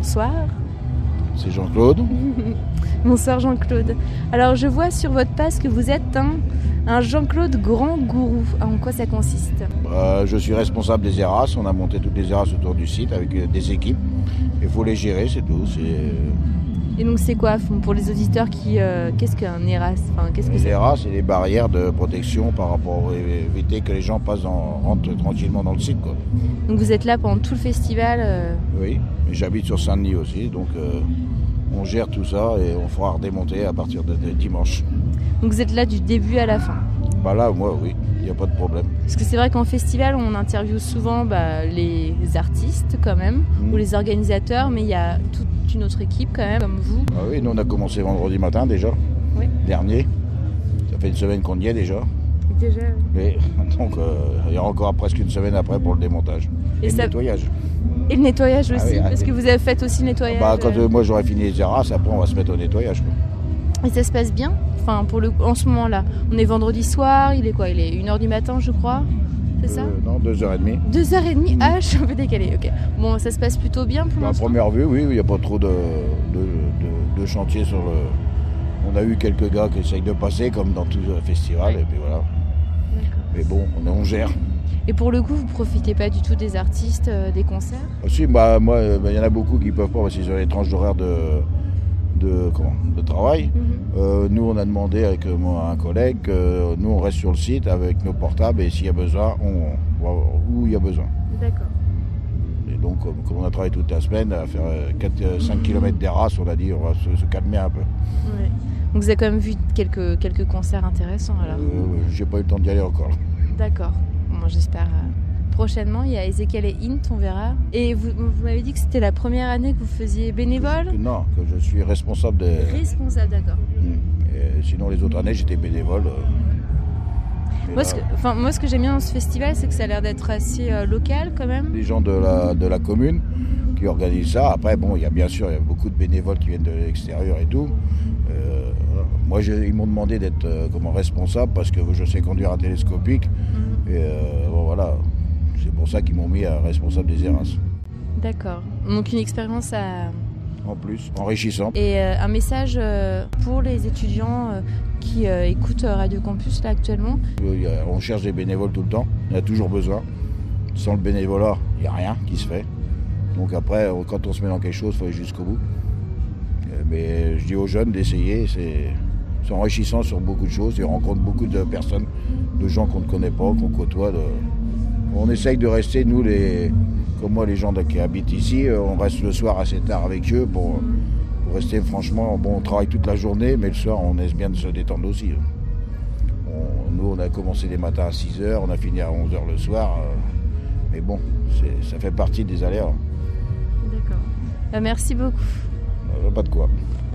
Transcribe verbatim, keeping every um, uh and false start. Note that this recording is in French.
bonsoir. C'est Jean-Claude. Bonsoir Jean-Claude. Alors je vois sur votre passe que vous êtes un, un Jean-Claude Grand Gourou. En quoi ça consiste ? euh, Je suis responsable des Eras. On a monté toutes les Eras autour du site avec euh, des équipes. Il faut les gérer, c'est tout. C'est... Et donc c'est quoi pour les auditeurs qui euh, qu'est-ce qu'un Eras enfin, qu'est-ce que Les c'est Eras, c'est des barrières de protection par rapport à éviter que les gens passent dans, rentrent tranquillement dans le site, quoi. Donc vous êtes là pendant tout le festival euh... Oui, et j'habite sur Saint-Denis aussi, donc euh, on gère tout ça et on fera redémonter à partir de, de dimanche. Donc vous êtes là du début à la fin ? Bah là, moi, oui, il n'y a pas de problème. Parce que c'est vrai qu'en festival, on interviewe souvent bah, les artistes quand même, mmh. ou les organisateurs, mais il y a toute une autre équipe quand même, comme vous. Ah oui, nous on a commencé vendredi matin déjà, oui. dernier. Ça fait une semaine qu'on y est déjà. Déjà mais, donc euh, il y a encore presque une semaine après pour le démontage. Et, et ça... le nettoyage. Et le nettoyage aussi, ah oui, parce oui. que vous avez fait aussi le nettoyage. Bah, quand euh, moi j'aurai fini les terrasses, après on va se mettre au nettoyage, quoi. Et ça se passe bien ? Enfin, pour le, en ce moment-là, on est vendredi soir, il est quoi ? Il est une heure du matin, je crois. C'est ça ? euh, Non, deux heures trente. deux heures trente ? Ah, je suis un peu décalée, ok. Bon, ça se passe plutôt bien pour l'instant ? À première vue, oui, il n'y a pas trop de, de, de, de chantier sur le... On a eu quelques gars qui essayent de passer, comme dans tout le festival, ouais. Et puis voilà. Mais bon, on, on gère. Et pour le coup, vous ne profitez pas du tout des artistes, euh, des concerts ? ah, Si, bah, moi, il bah, y en a beaucoup qui ne peuvent pas parce qu'ils ont les tranches d'horaire de... De, comment, de travail. Mm-hmm. Euh, nous, on a demandé avec euh, moi, un collègue que euh, nous, on reste sur le site avec nos portables et s'il y a besoin, on va où il y a besoin. D'accord. Et donc, comme, comme on a travaillé toute la semaine à faire euh, quatre à cinq kilomètres d'Eras, on a dit on va se, se calmer un peu. Ouais. Donc, vous avez quand même vu quelques, quelques concerts intéressants alors euh, J'ai pas eu le temps d'y aller encore. D'accord. Bon, j'espère. Euh... Prochainement, il y a Ezekiel et Int, on verra. Et vous, vous m'avez dit que c'était la première année que vous faisiez bénévole ? que, Non, que je suis responsable des... Responsable, d'accord. Et sinon, les autres années, j'étais bénévole. Moi, là... ce que, enfin, moi, ce que j'aime bien dans ce festival, c'est que ça a l'air d'être assez euh, local, quand même. Les gens de la, de la commune qui organisent ça. Après, bon, il y a bien sûr il y a beaucoup de bénévoles qui viennent de l'extérieur et tout. Euh, moi, je, ils m'ont demandé d'être euh, comment, responsable parce que je sais conduire un télescopique. Mmh. Et euh, bon, voilà. C'est pour ça qu'ils m'ont mis à responsable des Eras. D'accord. Donc une expérience à... En plus, enrichissante. Et euh, un message euh, pour les étudiants euh, qui euh, écoutent Radio Campus là actuellement. Euh, y a, on cherche des bénévoles tout le temps. Il y en a toujours besoin. Sans le bénévolat, il n'y a rien qui se fait. Donc après, quand on se met dans quelque chose, il faut aller jusqu'au bout. Euh, mais je dis aux jeunes d'essayer. C'est, c'est enrichissant sur beaucoup de choses. Ils rencontrent beaucoup de personnes, de gens qu'on ne connaît pas, qu'on côtoie. De... On essaye de rester, nous, les, comme moi, les gens qui habitent ici, on reste le soir assez tard avec eux pour, pour rester, franchement, bon, on travaille toute la journée, mais le soir, on essaie bien de se détendre aussi. On, nous, on a commencé les matins à six heures, on a fini à onze heures le soir, euh, mais bon, c'est, ça fait partie des aléas. D'accord. Euh, merci beaucoup. Euh, pas de quoi.